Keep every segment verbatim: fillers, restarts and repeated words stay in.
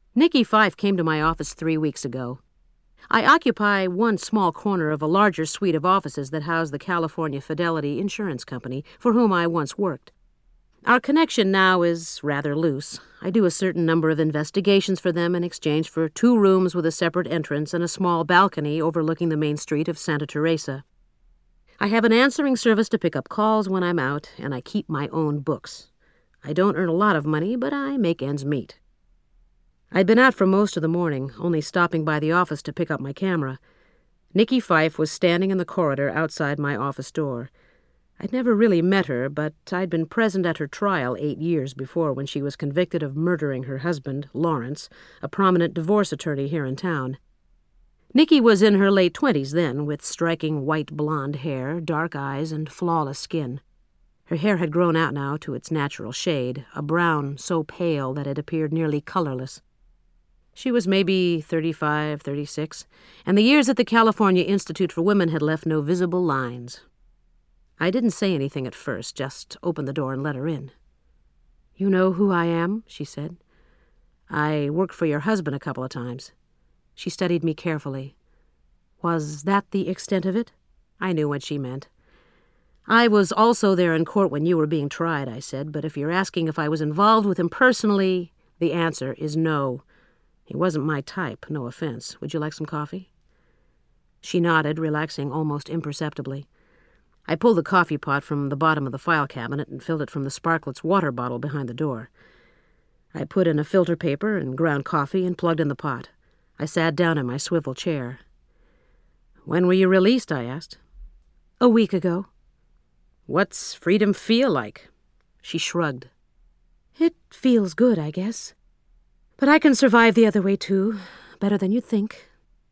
Nicky Fife came to my office three weeks ago. I occupy one small corner of a larger suite of offices that house the California Fidelity Insurance Company, for whom I once worked. Our connection now is rather loose. I do a certain number of investigations for them in exchange for two rooms with a separate entrance and a small balcony overlooking the main street of Santa Teresa. I have an answering service to pick up calls when I'm out, and I keep my own books. I don't earn a lot of money, but I make ends meet. I'd been out for most of the morning, only stopping by the office to pick up my camera. Nicky Fife was standing in the corridor outside my office door. I'd never really met her, but I'd been present at her trial eight years before when she was convicted of murdering her husband, Lawrence, a prominent divorce attorney here in town. Nicky was in her late twenties then, with striking white blonde hair, dark eyes, and flawless skin. Her hair had grown out now to its natural shade, a brown so pale that it appeared nearly colorless. She was maybe thirty-five, thirty-six, and the years at the California Institute for Women had left no visible lines. I didn't say anything at first, just opened the door and let her in. "You know who I am?" she said. "I worked for your husband a couple of times." She studied me carefully. "Was that the extent of it?" I knew what she meant. "I was also there in court when you were being tried," I said, "but if you're asking if I was involved with him personally, the answer is no. He wasn't my type, no offense. Would you like some coffee?" She nodded, relaxing almost imperceptibly. I pulled the coffee pot from the bottom of the file cabinet and filled it from the Sparkletts water bottle behind the door. I put in a filter paper and ground coffee and plugged in the pot. I sat down in my swivel chair. "When were you released?" I asked. "A week ago." "What's freedom feel like?" She shrugged. "It feels good, I guess. But I can survive the other way, too. Better than you'd think."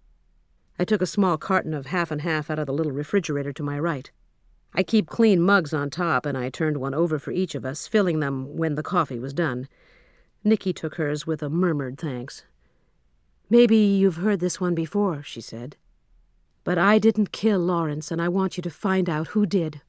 I took a small carton of half and half out of the little refrigerator to my right. I keep clean mugs on top, and I turned one over for each of us, filling them when the coffee was done. Nicky took hers with a murmured thanks. "Maybe you've heard this one before," she said. "But I didn't kill Lawrence, and I want you to find out who did."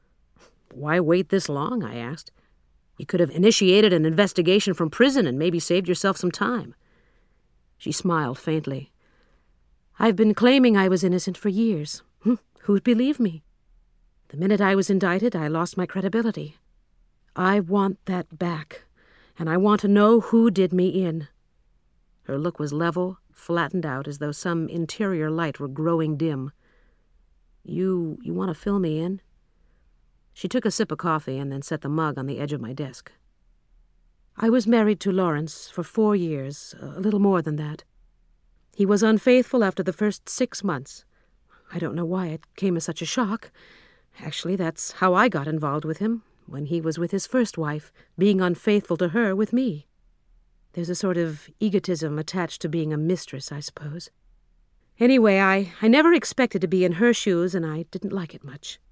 "Why wait this long?" I asked. "You could have initiated an investigation from prison and maybe saved yourself some time." She smiled faintly. "I've been claiming I was innocent for years. Who'd believe me? The minute I was indicted, I lost my credibility. I want that back, and I want to know who did me in." Her look was level, flattened out, as though some interior light were growing dim. You, you want to fill me in?" She took a sip of coffee and then set the mug on the edge of my desk. "I was married to Lawrence for four years, a little more than that. He was unfaithful after the first six months. I don't know why it came as such a shock. Actually, that's how I got involved with him, when he was with his first wife, being unfaithful to her with me. There's a sort of egotism attached to being a mistress, I suppose. Anyway, I, I never expected to be in her shoes, and I didn't like it much.